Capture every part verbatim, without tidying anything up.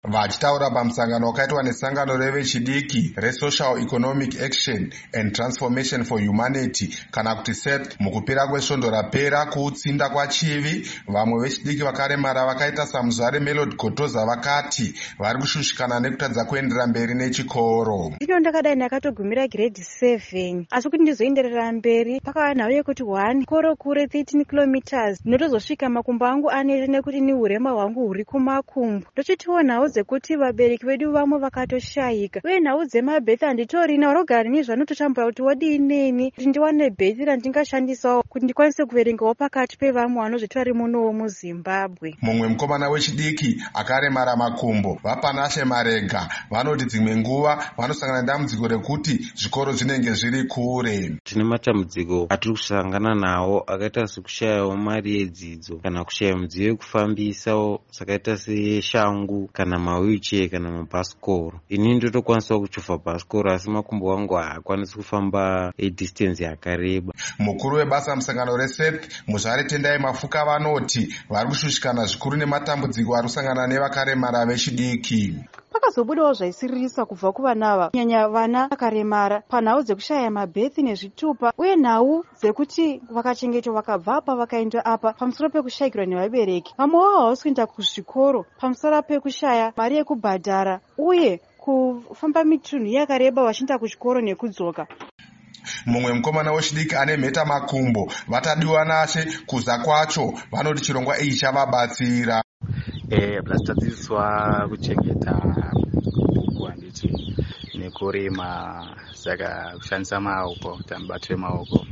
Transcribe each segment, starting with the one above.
Vachitaura pamusangano wakaitwa nesangano revechidiki reSocial Economic Action and Transformation for Humanity kana kuti S E T, mukupera kwesvondo rapera kuutsinda kwachivi, vamwe vechidiki vakaremara vakaita saMuzvare Melody Gotoza vakati vari kushushikana nekutadza kuenderera mberi nechikoro. Ino ndakadai ndakatogumira grade seven, asi kuti ndizoenderera mberi pakava nhau yekuti one koro kure thirteen kilometers ndinotozosvika makumbo angu anete nekuti ni urema hwangu huri kumakumbo. Ndochitiwo nhau dzekuti vabereki vedu vamwe vakatoshayika, uye nhau dzemabhethi handitorina, rogara nezvanototambura kuti wadinini kuti ndiwane bhethi randingashandisawo kuti ndikwanise kuverengawo pakati pevamwe vanozviti vari munowo muZimbabwe. Mumwe mukomana wechidiki akaremara makumbo vapanashe Marega vanoti dzimwe nguva vanosangana nedambudziko rekuti zvikoro zvinenge zviri kure. Tine matambudziko atiri kusangana nawo akaita sekushayawo mari yedzidzo kana kushaya midziyo yekufambisawo sakaita seshangu kana mawheelchair kana mabhasikoro. Ini ndotokwanisa kuchofa bhasikoro asi makumbo angu haakwanisi kufamba edistance yakareba. Mukuru webasa musangano reS E T Muzvare Tendai Mafuka vanoti vari kushushikana zvikuru nematambudziko ari kusangana nevakaremara vechidiki. Pakazobudawo zvaisiririsa kubva kuvana ava, kunyanya vana vakaremara, panhau dzekushaya mabhethi nezvitupa uye nhau dzekuti vakachengetwa vakabva apa vakaenda apa pamusoro pekushayikirwa nevabereki. Vamwe vavo havasi kuenda kuzvikoro pamusoro pekushaya mari yekubhadhara uye kufamba mitunhu yakareba vachienda kuchikoro nekudzoka. Mumwe mukomana wechidiki ane mheta makumbo vatadiwa nashe kuza kwacho vanoti chirongwa ichi chavabatsira. Eh, plastadzidziswa kuchengeta bhuku handiti nekurima, saka kushandisa maoko, kuti mubato wemaoko,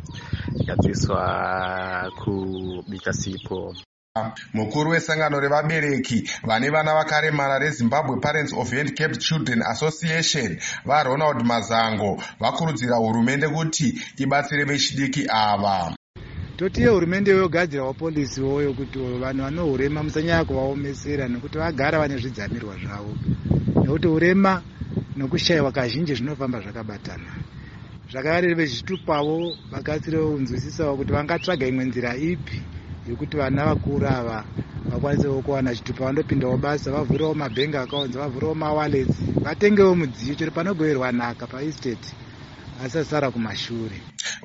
tikadzidziswa kubika sipo. Mukuru wesangano revabereki vane vana vakaremara reZimbabwe Parents of Handicapped Children Association vaRonald Mazango vakurudzira hurumende kuti ibatsire vechidiki ava. Toti hurumende yogadzirawo polisi woyo kuti vanhu vanohurema musanyanya kuvaomesera nekuti vagara vane zvidzamirwa zvavo, nekuti urema nokushayiwa kazhinji zvinofamba zvakabatana. Zvakare vechitupavo vakatsirewo kunzwisisawo kuti vangatsvaga imwe nzira ipi yekuti vana vakuru ava vakwanisewo kuwana chitupa vandopindawo basa, vavhurewo mabhengi accounts, vavhurewo mawallets, vatengewo mudziyo chero panogoverwa nhaka paestate asasara kumashure.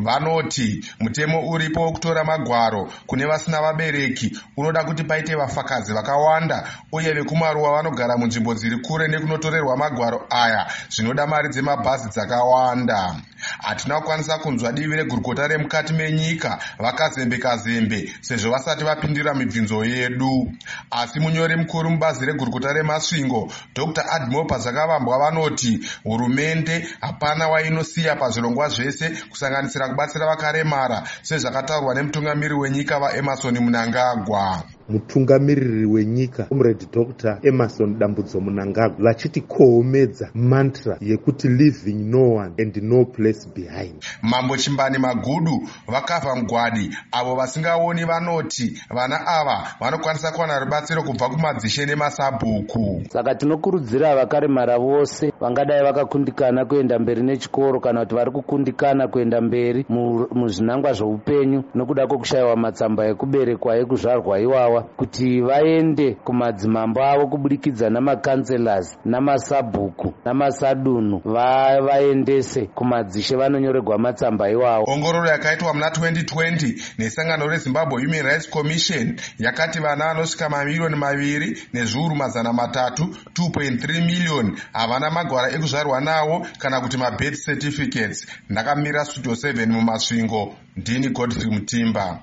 Vanoti mutemo uripo wekutora magwaro kune vasina vabereki unoda kuti paite vafakazi vakawanda uye vekumaruwa vanogara munzvimbo dziri kure nekunotorerwa magwaro aya zvinoda mari dzemabhazi dzakawanda. Hatina kukwanisa kunzwa divi regurukota remukati menyika vakazembe-kazembe sezvo vasati vapindira mibvunzo yedu. Asi munyori mukuru mubazi regurukota remasvingo Doctor Admopa Zvakavambwa vanoti hurumende hapana wainosiya pazvirongwa zvese kusanganisira kubatsira vakaremara sezvakataurwa nemutungamiri wenyika vaEmmerson Mnangagwa. Mutungamiriri wenyika Comrade Doctor Emmerson Dambudzo Mnangagwa vachiti koomedza mantra yekuti leaving no one and no place behind. Mambo Chimbani Magudu vakavha mugwadi avo vasingaoni vanoti vana ava vanokwanisa kuwana rubatsiro kubva kumadzishe nemasabhuku. Saka tinokurudzira vakaremara vose vangadai vakakundikana kuenda mberi nechikoro kana kuti vari kukundikana kuenda mberi muzvinangwa zveupenyu nokuda kwekushayiwa matsamba ekuberekwa ekuzvarwa iwawa, kuti vaende kumadzimambo avo kubudikidza namakanselas namasabhuku namasadunu vaendese kumadzishe vanonyorerwa matsamba iwawo. Ongororo yakaitwa muna twenty twenty nesangano reZimbabwe Human Rights Commission yakati vana vanosvika mamiliyoni maviri nezviuru mazana matatu two point three million havana magwara ekuzvarwa nawo kana kuti mabirth certificates. Ndakamira studio seven mumasvingo, ndini Godfrey Mutimba.